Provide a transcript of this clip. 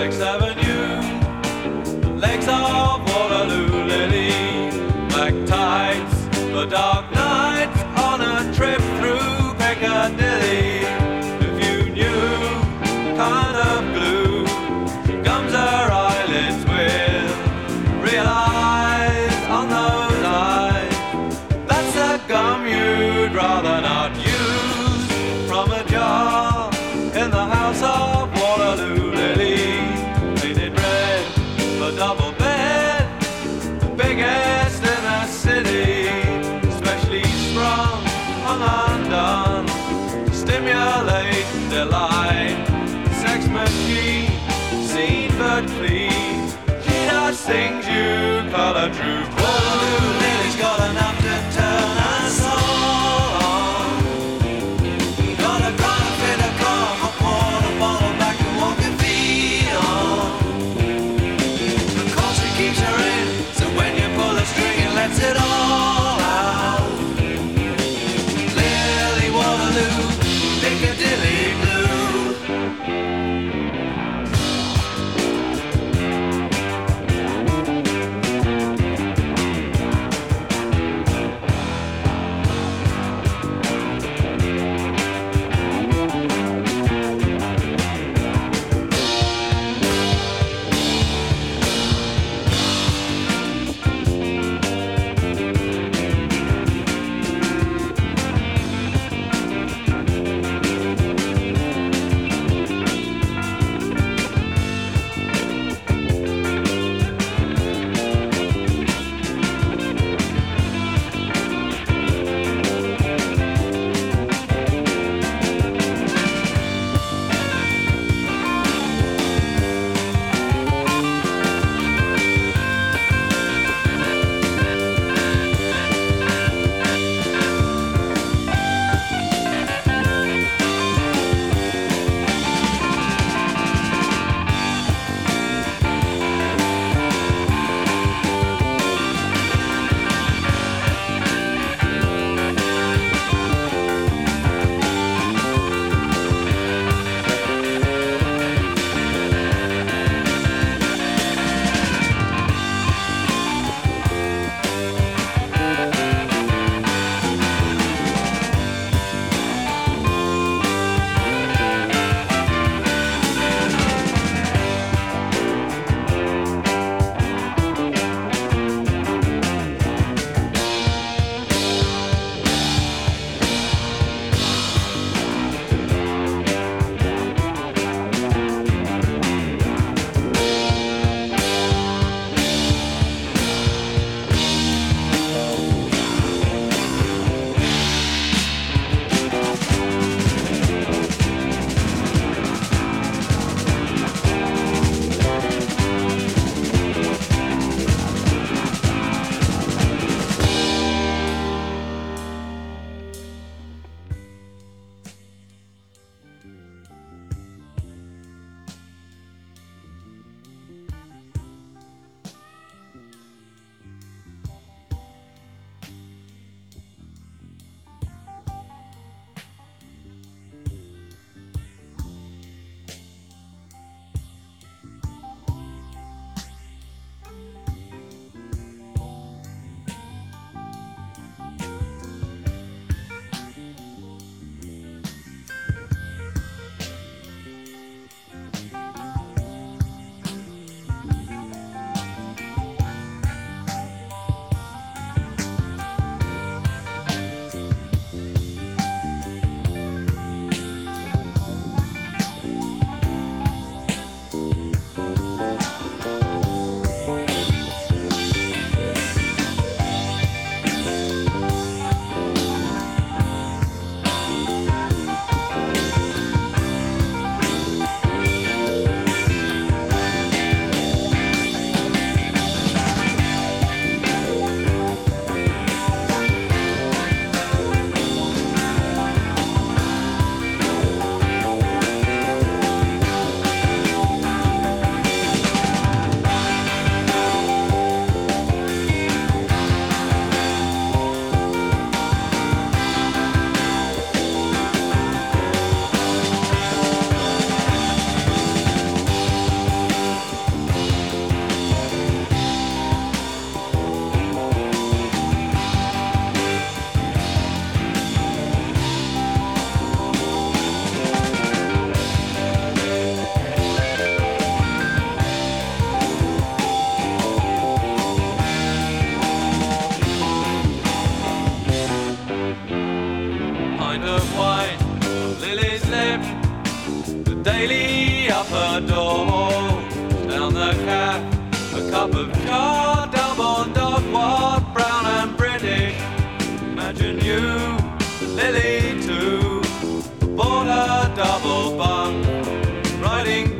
Sixth Avenue, lakes of Waterloo Lily, black tights for dark nights on a trip through Piccadilly. If you knew the kind of glue she gums her eyelids with, realize on those eyes that's the gum you'd rather not use from a jar in the house of Waterloo Lily, painted red for double bed, the biggest in the city, specially sprung, hung undone, to stimulate delight. Sex machine, seen but clean, she does things you call a true. Waterloo Lily's got enough to turn us on. Got a kind of fit, a calm, a porta bottle back and walk her feet on. Of course she keeps her in, so when you pull a string it lets it all out. Lily Waterloo, Piccadilly Blue. upper door, down the cap, a cup of jar, double dog, what, brown and British. Imagine you, Lily too, bought a double bunk, riding